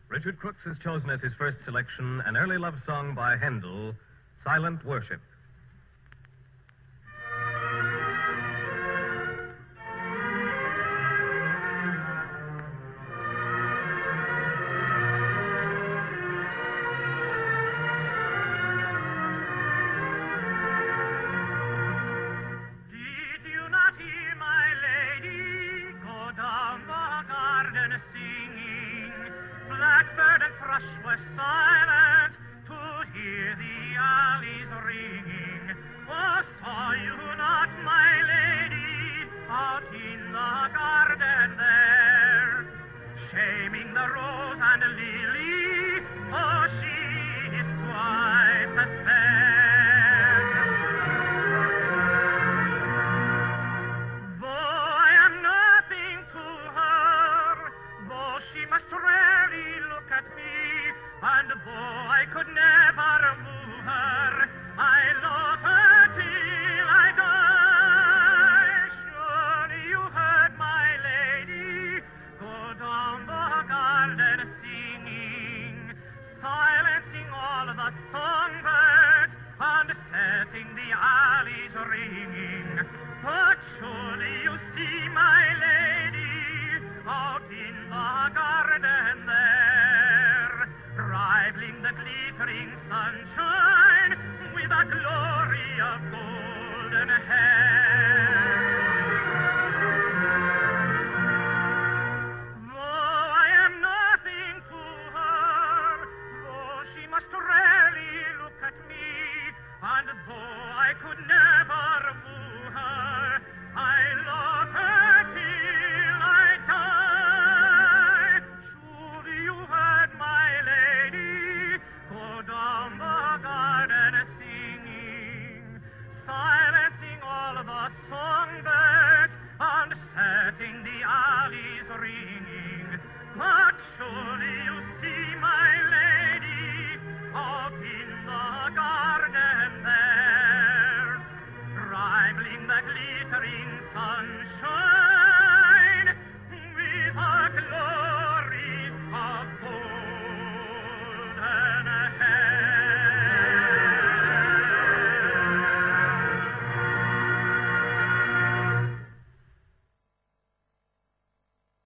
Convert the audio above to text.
Richard Crooks has chosen as his first selection an early love song by Handel, Silent Worship. Blackbird and thrush were silent to hear the alleys ringing. Oh, saw you not, my lady, out in the garden there, shaming the rose and lily? Oh, she is twice as fair. Though I am nothing to her, though she must rarely look at me, and though I could never move her, I love her till I die. Surely you heard, my lady, go down the garden singing, silencing all the songbirds and setting the alleys ringing. But surely you see, my lady, out in the garden there, rivaling the glittering sunshine with a glory of golden hair.